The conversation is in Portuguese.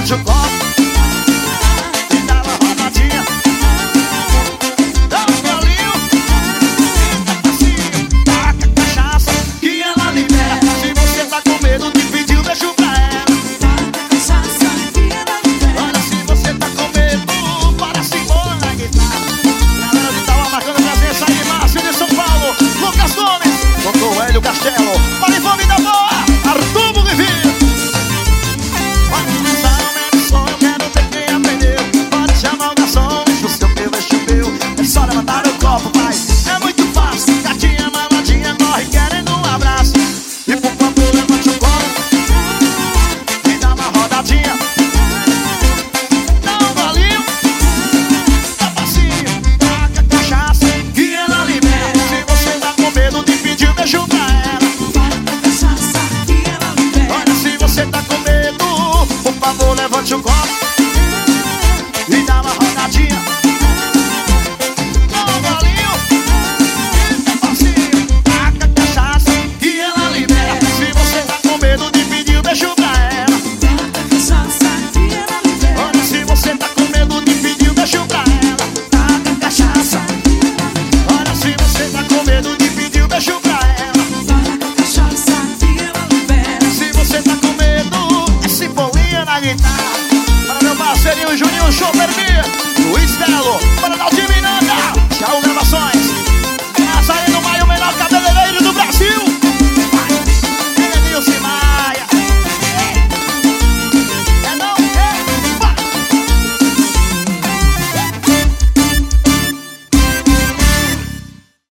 levante o copo e dá uma rodadinha. Dá um golinho e taca cachaça que ela libera. Se você tá com medo de pedir um beijo pra ela, olha, se você tá com medo, para se pôr na guitarra. Galera de Tauá marcando presença aí, Márcio de São Paulo, Lucas Gomes, Dr. Hélio Castelo, Marivone da Boa, Arthur Bolivinho. Pode lançar o meu som, eu quero ver quem aprendeu. Pode chamar o garçom, enche o seu meu, enche o meu. É só levantar o copo, pai, é muito fácil. Gatinha maladinha corre querendo um abraço. E por favor levante o copo e dá uma rodadinha. Dá um golinho, dá passinho, taca cachaça que ela libera. Se você tá com medo de pedir um beijo pra ela, olha, se você tá com medo, por favor levante o copo e dá uma rodadinha. Dá um golinho, dá passinho, taca cachaça que ela libera. Se você tá com medo de pedir um beijo pra ela, olha, se você tá com medo de pedir um beijo pra ela, taca cachaça. Olha, se você tá com medo de pedir um beijo pra ela, se você tá com medo, é Cebolinha na guitarra. Para meu parceirinho Juninho Show Vermelho, Luiz Belo, para Naldinho Miranda.